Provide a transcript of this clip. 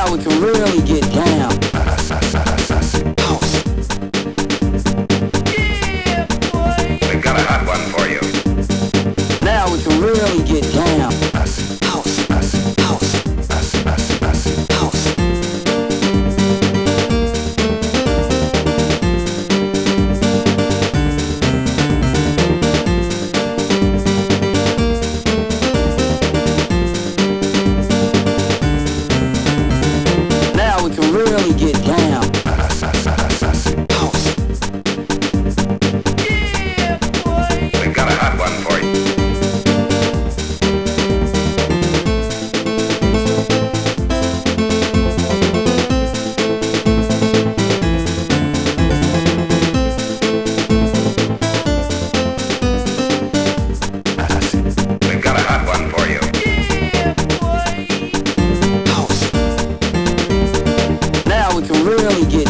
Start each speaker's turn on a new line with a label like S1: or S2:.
S1: Now we can really get down. House.
S2: Yeah, boy.
S3: We've got a hot one for you.
S1: Now we can really get down. House. House. House. Now we can really get down. House.
S2: Yeah, boy.
S3: We've got a hot one for you. We've got a hot one for you.
S2: Yeah, boy.
S1: House. Now we can really get